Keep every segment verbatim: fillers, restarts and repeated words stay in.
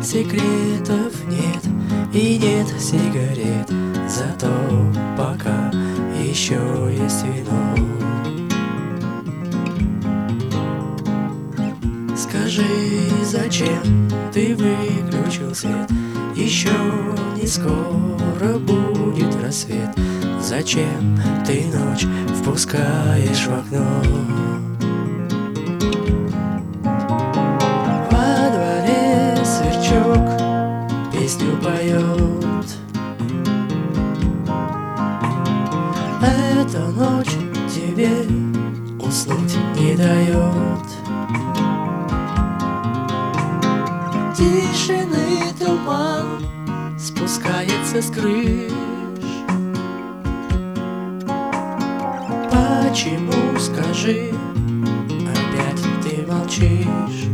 секретов нет и нет сигарет, зато пока еще есть вино. Скажи, зачем ты выключил свет? Еще не скоро будет рассвет. Зачем ты ночь впускаешь в окно? Во дворе сверчок песню поет. Эта ночь тебе уснуть не дает. Тишины туман спускается с крыш. Почему, скажи, опять ты молчишь?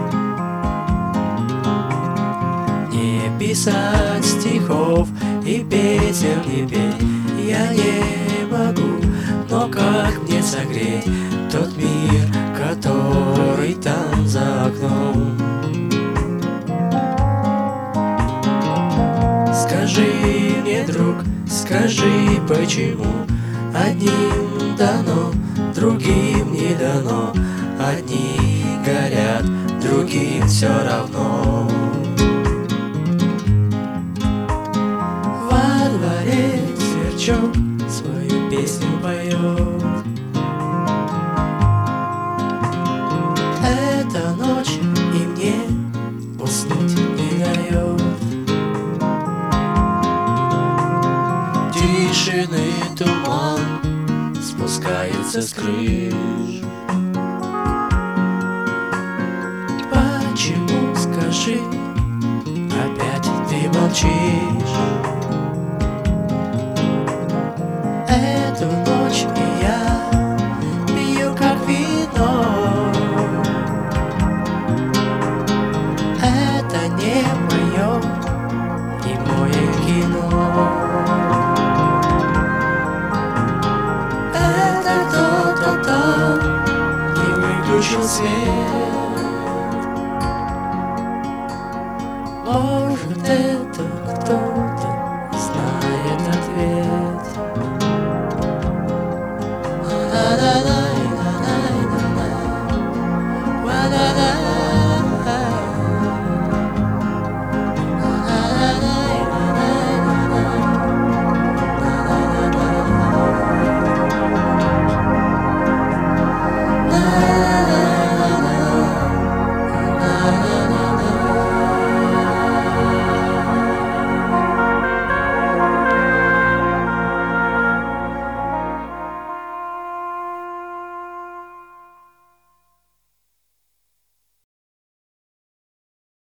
Не писать стихов и песен не петь я не могу, но как мне согреть тот мир, который там за окном? Скажи мне, друг, скажи, почему одним дано, другим не дано, одни горят, другим все равно. Во дворе сверчок свою песню поет. Эта ночь и мне уснуть не дает. Тишины туман спускается с крыш. Почему, скажи, опять ты молчишь? Эту ночь и я пью как вино. Это не мое, не мое кино. Выключил свет. Может, это